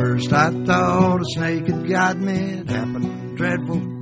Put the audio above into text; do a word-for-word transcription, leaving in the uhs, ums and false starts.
first I thought a snake had got me. It happened dreadful